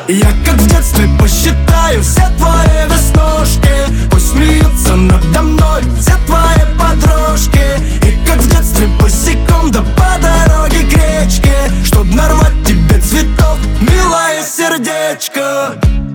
Я как в детстве посчитаю все твои веснушки. Пусть смеются надо мной все твои подружки. И как в детстве босиком да по дороге к речке, чтоб нарвать тебе цветов, милое сердечко.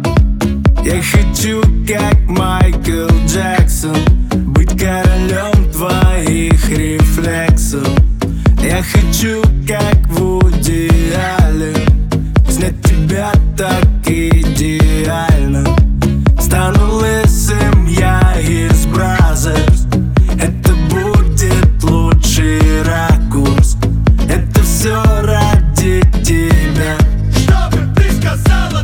Я хочу, как Майкл Джексон, быть королем твоих рефлексов. Я хочу, как Вуди Аллен, снять тебя так идеально. Стану лысым я из Бразерс. Это будет лучший ракурс. Это все ради тебя, чтобы ты сказала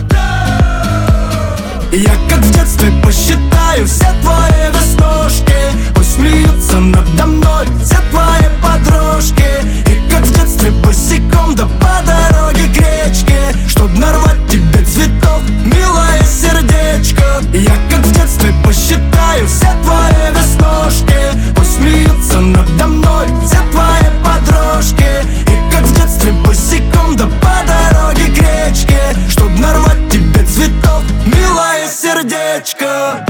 да. Я как в детстве посчитаю все твои веснушки. Пусть смеются надо мной все твои подружки. И как в детстве босиком да по дороге к речке, чтоб нарвать тебе цветов, милое сердечко. Я как в детстве посчитаю все твои веснушки. Пусть смеются надо мной все твои подружки. И как в детстве босиком да по дороге к речке, чтоб нарвать тебе цветов, милое сердечко.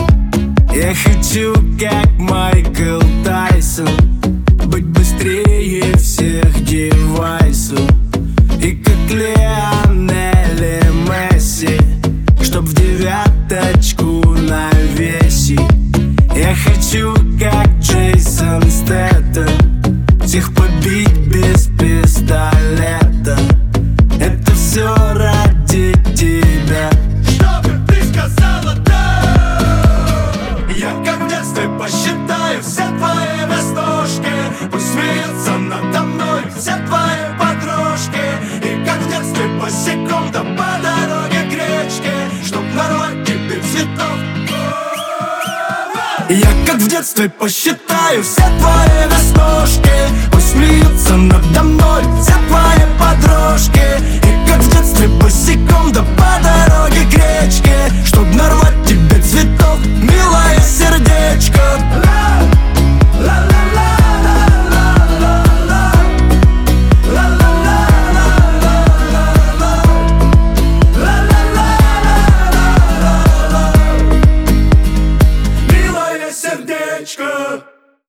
Я хочу, как Майкл Тайсон, быть быстрее всех девайсов. И как Лионель и Месси, чтоб в девяточку навесить. Я хочу, как Джейсон Стэттем, всех побить без пистолета. Это все ради тебя, чтобы ты сказала да. я как в детстве посчитаю все твои веснушки. Пусть смеются надо мной все твои подружки. И как в детстве босиком да по дороге к речке, чтоб нарвать тебе цветов. Я как в детстве посчитаю все твои веснушки. Пусть смеются надо